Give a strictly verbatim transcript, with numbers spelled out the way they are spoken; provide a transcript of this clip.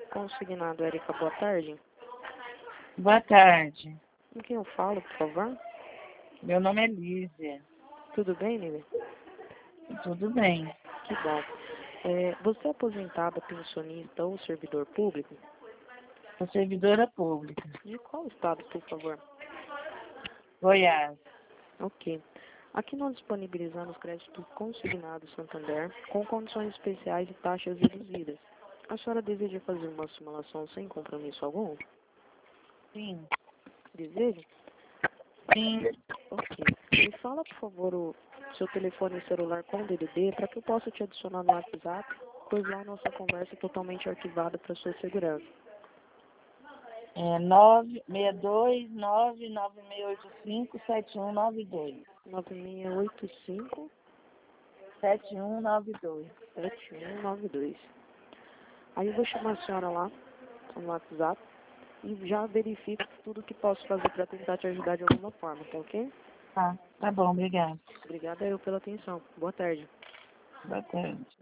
Consignado, Érica, boa tarde. Boa tarde. Com quem eu falo, por favor? Meu nome é Lízia. Tudo bem, Lízia? Tudo bem. Que bom. É, você é aposentada, pensionista ou servidor público? Sou servidora pública. De qual estado, por favor? Goiás. Ok. Aqui nós disponibilizamos crédito consignado Santander com condições especiais e taxas reduzidas. A senhora deseja fazer uma simulação sem compromisso algum? Sim. Deseja? Sim. Ok. Me fala, por favor, o seu telefone celular com D D D para que eu possa te adicionar no WhatsApp, pois lá a nossa conversa é totalmente arquivada para sua segurança. É nove seis dois nove nove seis oito cinco sete um nove dois. nove seis oito cinco, sete um nove dois. sete um nove dois. Aí eu vou chamar a senhora lá no WhatsApp e já verifico tudo que posso fazer para tentar te ajudar de alguma forma, tá ok? Tá, tá bom, obrigada. Obrigada eu pela atenção. Boa tarde. Boa tarde.